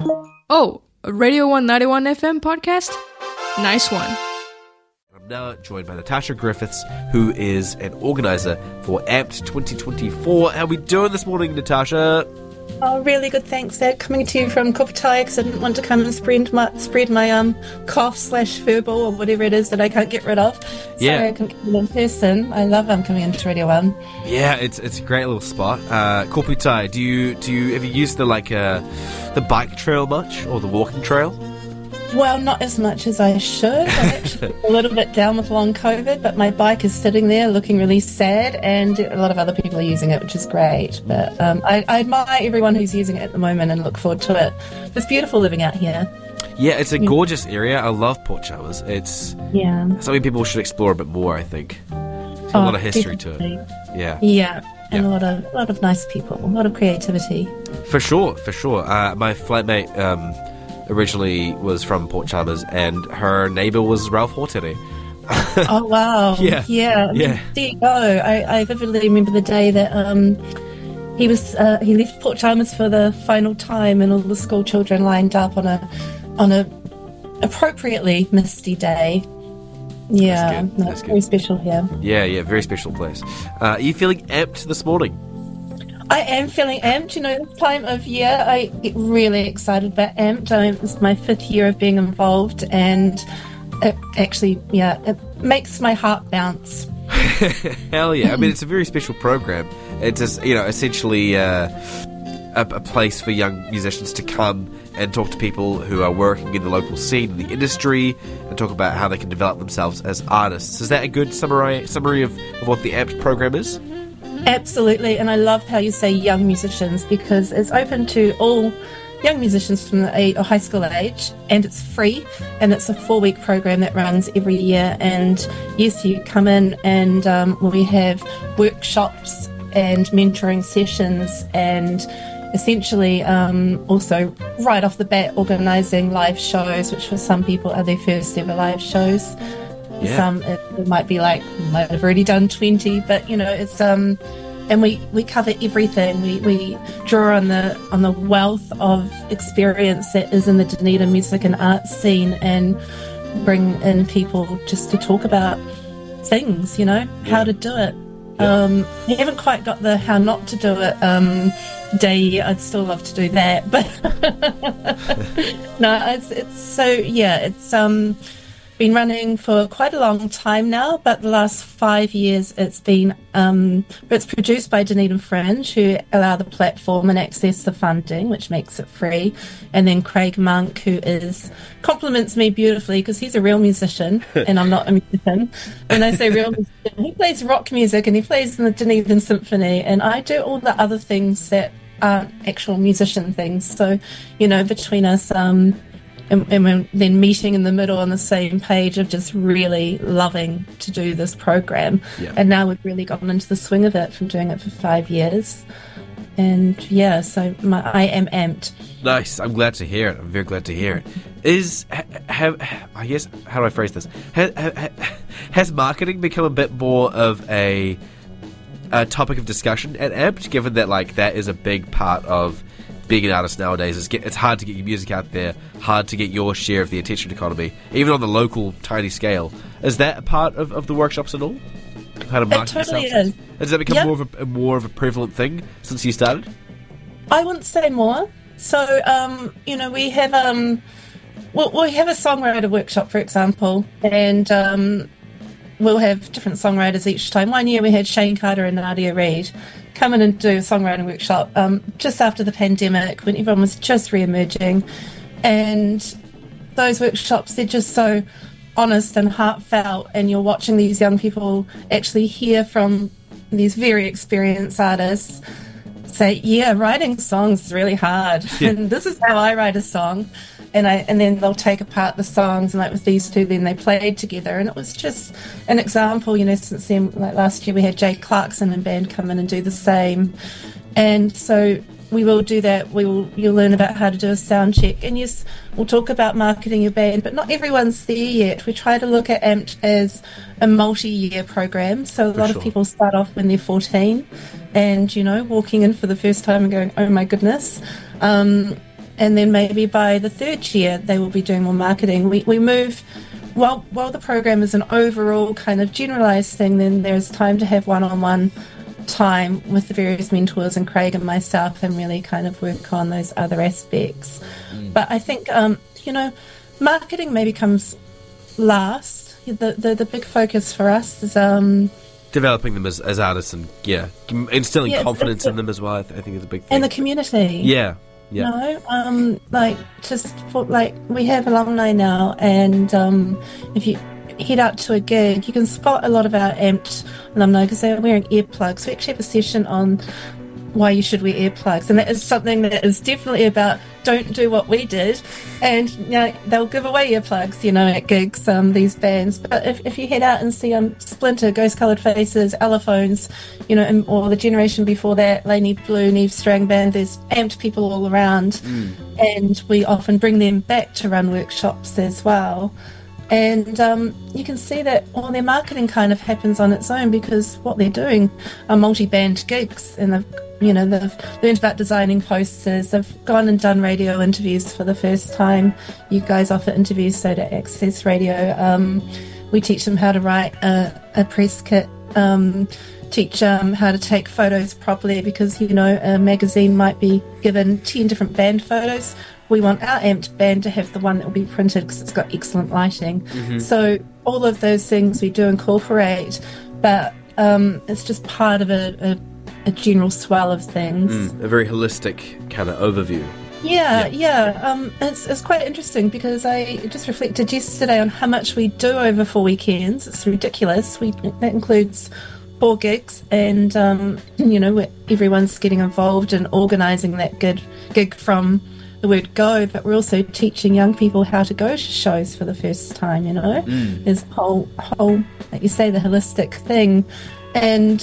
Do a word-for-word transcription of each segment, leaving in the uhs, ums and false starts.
Oh, a Radio one ninety-one F M podcast? Nice one. I'm now joined by Natasha Griffiths, who is an organiser for Amped twenty twenty-four. How are we doing this morning, Natasha? Oh, really good, thanks. They're coming to you from Koputai because I didn't want to come and spread my spread my um cough slash furball or whatever it is that I can't get rid of. So Yeah. I can come in person. I love um, coming into Radio One. Yeah, it's it's a great little spot. Uh, Koputai, do you do you have you used the like uh, the bike trail much or the walking trail? Well, not as much as I should. I'm actually a little bit down with long COVID, but my bike is sitting there looking really sad, and a lot of other people are using it, which is great. But um, I, I admire everyone who's using it at the moment and look forward to it. It's beautiful living out here. Yeah, it's a gorgeous area. I love Port Chalmers. It's Yeah. something people should explore a bit more, I think. There's a Oh, lot of history definitely. to it. Yeah. Yeah, and Yeah. a lot of a lot of nice people, a lot of creativity. For sure, for sure. Uh, my flatmate um, originally was from Port Chalmers, and her neighbour was Ralph Hōtere. Oh wow! Yeah. yeah, Yeah. There you go. I, I vividly remember the day that um, he was uh, he left Port Chalmers for the final time, and all the school children lined up on a on a appropriately misty day. Yeah, That's good. no, That's it's good. very special here. Yeah, yeah, very special place. Uh, are you feeling amped this morning? I am feeling amped. You know, this time of year, I get really excited about amped. I, it's my fifth year of being involved, and it actually, yeah, it makes my heart bounce. Hell yeah. I mean, it's a very special program. It's just, you know, essentially uh, a, a place for young musicians to come and talk to people who are working in the local scene, in the industry, and talk about how they can develop themselves as artists. Is that a good summary summary of, of what the Amped program is? Absolutely, and I love how you say young musicians because it's open to all young musicians from the age, or high school age, and it's free, and it's a four-week program that runs every year. And yes, you come in, and um, we have workshops and mentoring sessions, and essentially um, also right off the bat organising live shows, which for some people are their first ever live shows. Yeah. Some it, it might be like might have already done twenty, but you know it's um, and we, we cover everything. We we draw on the on the wealth of experience that is in the Dunedin music and art scene, and bring in people just to talk about things. You know how Yeah. to do it. Yeah. Um, we haven't quite got the how not to do it um, day yet. I'd still love to do that, but no, it's it's so yeah, it's um. been running for quite a long time now, but the last five years it's been um, it's produced by Dunedin Fringe, who allow the platform and access the funding, which makes it free. And then Craig Monk, who is compliments me beautifully because he's a real musician and I'm not a musician. When I say real musician, he plays rock music and he plays in the Dunedin Symphony, and I do all the other things that aren't actual musician things. So, you know, between us, um, And, and we're then meeting in the middle on the same page of just really loving to do this program. Yeah. And now we've really gotten into the swing of it from doing it for five years. And yeah, so my, I am amped. Nice. I'm glad to hear it. I'm very glad to hear it. Is ha, have I guess how do I phrase this? Ha, ha, has marketing become a bit more of a, a topic of discussion at Amped? Given that like that is a big part of being an artist nowadays, is get, it's hard to get your music out there, hard to get your share of the attention economy, even on the local tiny scale. Is that a part of, of the workshops at all? How to market totally yourself? is. Has that become Yep. more of a, a more of a prevalent thing since you started? I wouldn't say more. So, um, you know, we have um, well, we have a songwriter workshop, for example, and um, we'll have different songwriters each time. One year we had Shane Carter and Nadia Reid come in and do a songwriting workshop um, just after the pandemic when everyone was just re-emerging. And those workshops, they're just so honest and heartfelt, and you're watching these young people actually hear from these very experienced artists say, yeah, writing songs is really hard. Yeah. And this is how I write a song. And I and then they'll take apart the songs, and like with these two, then they played together, and it was just an example. You know, since then, like last year, we had Jay Clarkson and band come in and do the same, and so we will do that. We will you'll learn about how to do a sound check, and yes, we'll talk about marketing your band, but not everyone's there yet. We try to look at Amped as a multi-year program, so a For lot sure. of people start off when they're fourteen, and you know, walking in for the first time and going, oh my goodness. Um, and then maybe by the third year they will be doing more marketing. We we move while while the program is an overall kind of generalized thing. Then there's time to have one-on-one time with the various mentors and Craig and myself, and really kind of work on those other aspects. Mm. But I think um, you know, marketing maybe comes last. The the, the big focus for us is um, developing them as, as artists, and yeah, instilling yeah, confidence it's, it's, in them as well. I, th- I think is a big thing. And the community. Yeah. Yeah. You know, um, like just for like we have alumni now, and um, if you head out to a gig, you can spot a lot of our amped alumni because they're wearing earplugs. We actually have a session on why you should wear earplugs, and that is something that is definitely about don't do what we did. And you know, they'll give away earplugs, you know, at gigs, um, these bands. But if, if you head out and see um, Splinter, Ghost Coloured Faces, Allophones, you know, and, or the generation before that, Laney Blue, Neve Strang Band, there's amped people all around, mm. and we often bring them back to run workshops as well. And um, you can see that all their marketing kind of happens on its own, because what they're doing are multi-band gigs, and they've, you know, they've learned about designing posters. They've gone and done radio interviews for the first time. You guys offer interviews, so to Access Radio. Um, we teach them how to write a, a press kit, um, teach them how to take photos properly, because, you know, a magazine might be given ten different band photos. We want our amped band to have the one that will be printed because it's got excellent lighting. Mm-hmm. So all of those things we do incorporate, but um, it's just part of a, a, a general swell of things. Mm, a very holistic kind of overview. Yeah, yeah. yeah. Um, it's, it's quite interesting because I just reflected yesterday on how much we do over four weekends. It's ridiculous. We that includes four gigs, and um, you know, everyone's getting involved in organising that gig, gig from the word go, but we're also teaching young people how to go to shows for the first time, you know. Mm. There's whole, whole, like you say, the holistic thing, and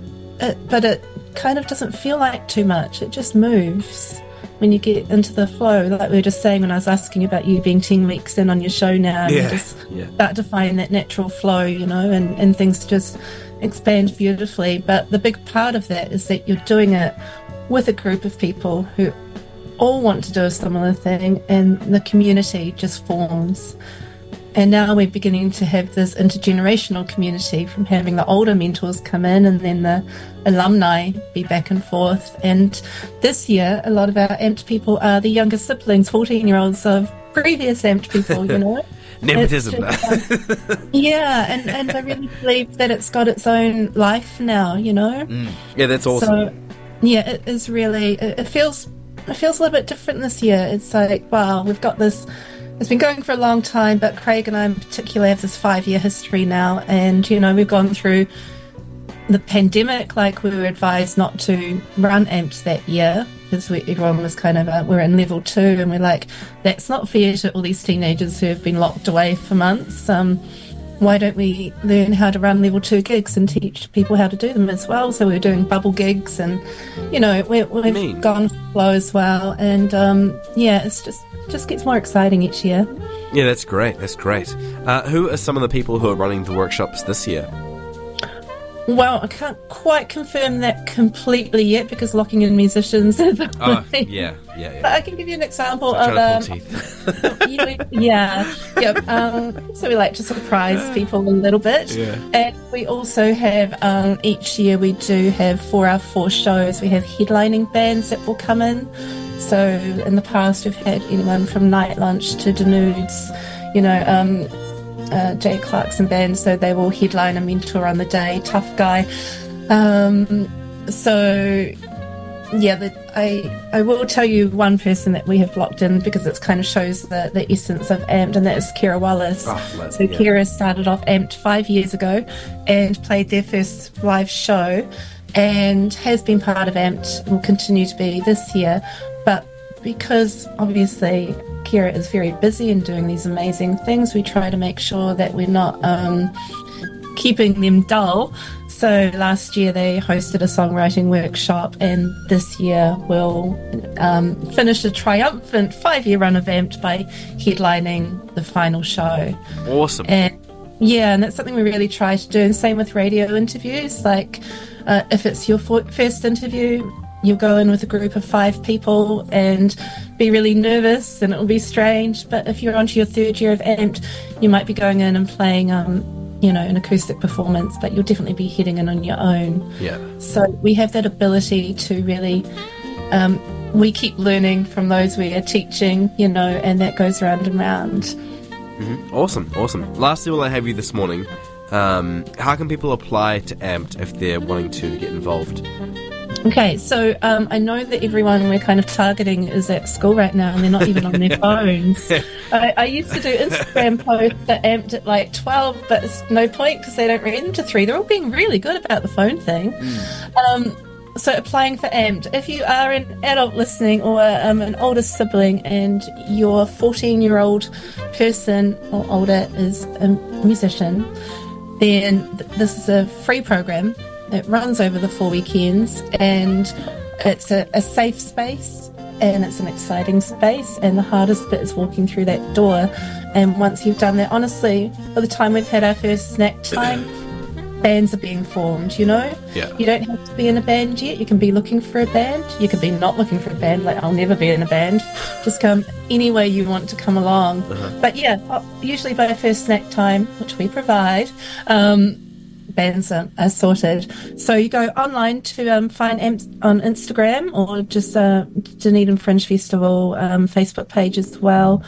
it, but it kind of doesn't feel like too much. It just moves when you get into the flow, like we were just saying when I was asking about you being ten weeks in on your show now, and yeah. you just yeah. start to find that natural flow, you know, and, and things just expand beautifully. But the big part of that is that you're doing it with a group of people who all want to do a similar thing, and the community just forms. And now we're beginning to have this intergenerational community, from having the older mentors come in and then the alumni be back and forth. And this year, a lot of our amped people are the younger siblings, fourteen-year-olds of previous amped people, you know. Nepotism. Just, um, yeah, and, and I really believe that it's got its own life now, you know. Mm. Yeah, that's awesome. So, yeah, it is really, it, it feels... It feels a little bit different this year. It's like, wow, we've got this, it's been going for a long time, but Craig and I in particular have this five-year history now, and, you know, we've gone through the pandemic. Like, we were advised not to run amped that year, because we, everyone was kind of, uh, we're in level two, and we're like, that's not fair to all these teenagers who have been locked away for months. Um, why don't we learn how to run level two gigs and teach people how to do them as well? So we're doing bubble gigs, and, you know, we're, we've mean? gone flow as well. And, um, yeah, it's just just gets more exciting each year. Yeah, that's great. That's great. Uh, who are some of the people who are running the workshops this year? Well, I can't quite confirm that completely yet, because locking in musicians is a Oh, yeah, yeah, yeah. But I can give you an example Like of... trying to pull Um, you know, yeah, yeah. Um, so we like to surprise people a little bit. Yeah. And we also have, um, each year we do have, for our four shows, we have headlining bands that will come in. So in the past we've had anyone from Night Lunch to Denudes, you know, um, uh, Jay Clarkson Band, so they will headline a mentor on the day, Tough Guy. Um, so... Yeah, the, I I will tell you one person that we have locked in, because it kind of shows the, the essence of amped, and that is Kira Wallace. Oh, so yeah. Kira started off amped five years ago and played their first live show, and has been part of amped, will continue to be this year. But because obviously Kira is very busy and doing these amazing things, we try to make sure that we're not um, keeping them dull. So last year they hosted a songwriting workshop, and this year we'll um, finish a triumphant five-year run of amped by headlining the final show. Awesome. And yeah, and that's something we really try to do. And same with radio interviews. Like, uh, if it's your for- first interview, you'll go in with a group of five people and be really nervous and it'll be strange. But if you're onto your third year of Amped, you might be going in and playing, um, you know, an acoustic performance, but you'll definitely be heading in on your own. Yeah. So we have that ability to really, um, we keep learning from those we are teaching, you know, and that goes round and round. Mm-hmm. Awesome, awesome. Lastly, while I have you this morning, um, how can people apply to Amped if they're wanting to get involved? Okay, so um, I know that everyone we're kind of targeting is at school right now and they're not even on their phones. I, I used to do Instagram posts that Amped at like twelve, but it's no point because they don't read them to three. They're all being really good about the phone thing. Mm. Um, so applying for Amped. If you are an adult listening or um, an older sibling and your fourteen-year-old person or older is a musician, then th- this is a free program. It runs over the four weekends and it's a, a safe space and it's an exciting space, and the hardest bit is walking through that door. And once you've done that, honestly, by the time we've had our first snack time, bands are being formed, you know? Yeah. You don't have to be in a band yet. You can be looking for a band. You can be not looking for a band, like I'll never be in a band. Just come any way you want to come along. Uh-huh. But yeah, usually by first snack time, which we provide, um, bands are, are sorted. So you go online to um, find Amped on Instagram or just uh, Dunedin Fringe Festival um, Facebook page as well.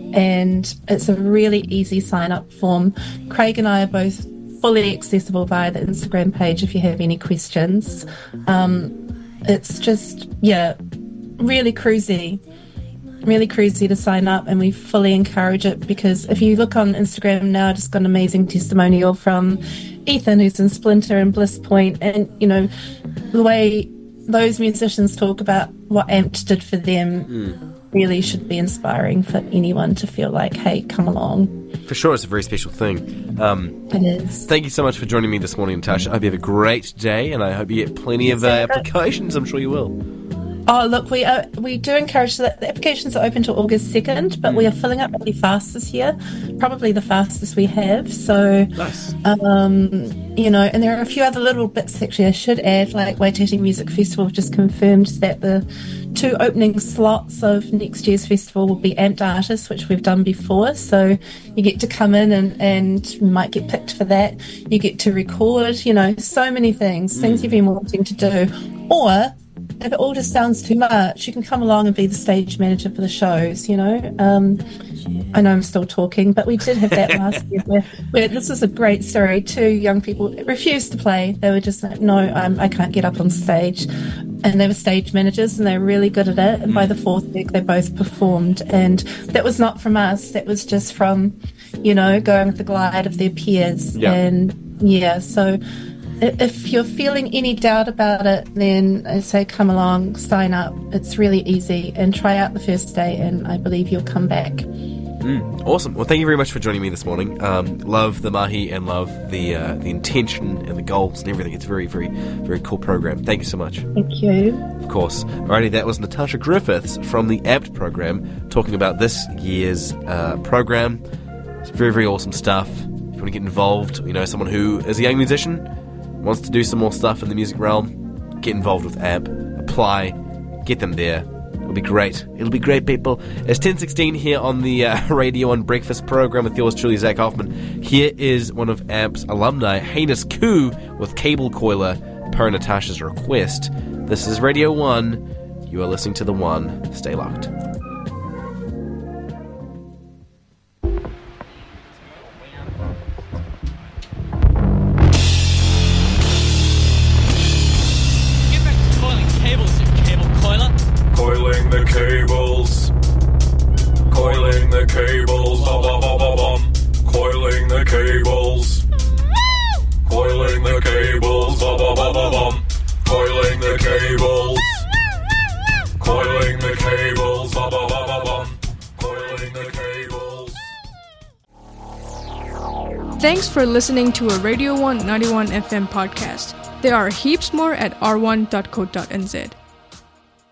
And it's a really easy sign-up form. Craig and I are both fully accessible via the Instagram page if you have any questions. Um, it's just, yeah, really cruisy. Really cruisy to sign up, and we fully encourage it because if you look on Instagram now, I just got an amazing testimonial from Ethan, who's in Splinter and Bliss Point, and you know the way those musicians talk about what Amped did for them mm. really should be inspiring for anyone to feel like, hey, come along. For sure, it's a very special thing. Um, it is. Thank you so much for joining me this morning, Natasha. I hope you have a great day, and I hope you get plenty of uh, applications. I'm sure you will. Oh, look, we are, we do encourage that the applications are open till August second, but we are filling up really fast this year, probably the fastest we have. So, nice. um, you know, and there are a few other little bits actually I should add, like Waititi Music Festival just confirmed that the two opening slots of next year's festival will be Amped artists, which we've done before. So you get to come in and, and you might get picked for that. You get to record, you know, so many things, mm. things you've been wanting to do. Or if it all just sounds too much, you can come along and be the stage manager for the shows, you know. Um, I know I'm still talking, but we did have that last year where, where this was a great story. Two young people refused to play. They were just like, no, I'm, I can't get up on stage. And they were stage managers and they were really good at it. And by the fourth week, they both performed. And that was not from us. That was just from, you know, going with the glide of their peers. Yeah. And yeah, so if you're feeling any doubt about it, then I say come along, sign up. It's really easy and try out the first day and I believe you'll come back. Mm, awesome. Well, thank you very much for joining me this morning. Um, love the mahi and love the uh, the intention and the goals and everything. It's a very, very, very cool program. Thank you so much. Thank you. Of course. Alrighty, that was Natasha Griffiths from the Amped program talking about this year's uh, program. It's very, very awesome stuff. If you want to get involved, you know, someone who is a young musician, wants to do some more stuff in the music realm, get involved with A M P, apply, get them there. It'll be great. It'll be great, people. It's ten sixteen here on the uh, Radio one Breakfast program with yours truly, Zach Hoffman. Here is one of A M P's alumni, Heinous Koo, with Cable Coiler, per Natasha's request. This is Radio one. You are listening to The One. Stay locked. Coiling the cables, coiling the cables, bum, bum, bum, bum, bum. Coiling the cables, coiling the cables, bum, bum, bum, bum, bum. Coiling the cables, coiling the cables, bum, bum, bum, bum, bum. Coiling the cables. Thanks for listening to a Radio one ninety-one F M podcast. There are heaps more at r one dot co dot n z.